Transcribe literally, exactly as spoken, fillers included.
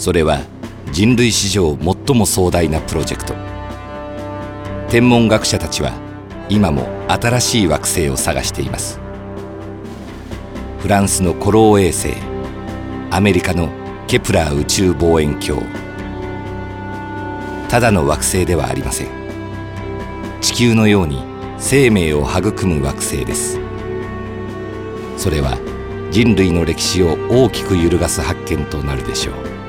それは人類史上最も壮大なプロジェクト。天文学者たちは今も新しい惑星を探しています。フランスのコロー衛星、アメリカのケプラー宇宙望遠鏡。ただの惑星ではありません。地球のように生命を育む惑星です。それは人類の歴史を大きく揺るがす発見となるでしょう。